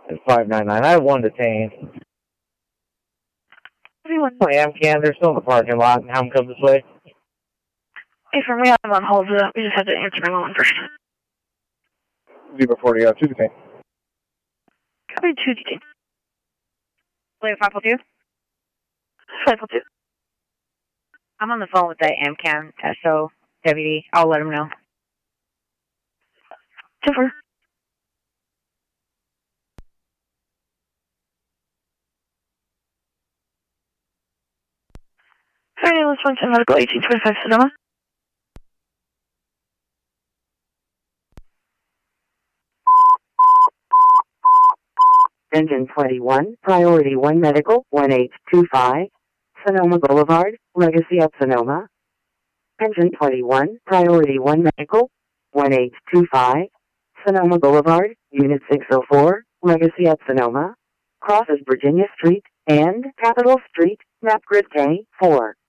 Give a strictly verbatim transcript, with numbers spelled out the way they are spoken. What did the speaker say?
It's five nine nine. I have one detained. Everyone. Oh, yeah, Amcan. They're still in the parking lot. Have them come this way. Hey, from we have them on hold. Uh, we just have to answer my one first. Zebra forty, uh, two detained. Copy two detained. Wait, five four two? five four two. I'm on the phone with the Amcan S O deputy. I'll let him know. two four. Sorry, let's run to medical eighteen twenty-five Sonoma. Engine twenty-one, Priority one Medical, one eight two five, Sonoma Boulevard, Legacy of Sonoma. Engine twenty-one, Priority one Medical, one eight two five, Sonoma Boulevard, Unit six oh four, Legacy of Sonoma. Crosses Virginia Street and Capitol Street, map grid K four.